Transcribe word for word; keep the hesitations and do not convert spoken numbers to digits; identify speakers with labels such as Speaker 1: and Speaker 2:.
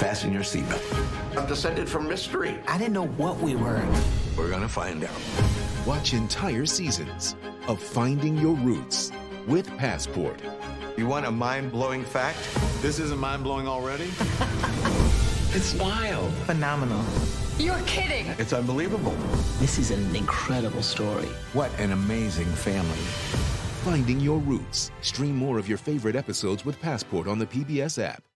Speaker 1: Fasten your seatbelt. I'm descended from mystery.
Speaker 2: I didn't know what we were.
Speaker 1: We're going to find out.
Speaker 3: Watch entire seasons of Finding Your Roots with Passport.
Speaker 1: You want a mind-blowing fact?
Speaker 4: This isn't mind-blowing already?
Speaker 1: It's wild.
Speaker 2: Phenomenal.
Speaker 5: You're kidding.
Speaker 1: It's unbelievable.
Speaker 2: This is an incredible story.
Speaker 1: What an amazing family.
Speaker 3: Finding Your Roots. Stream more of your favorite episodes with Passport on the P B S app.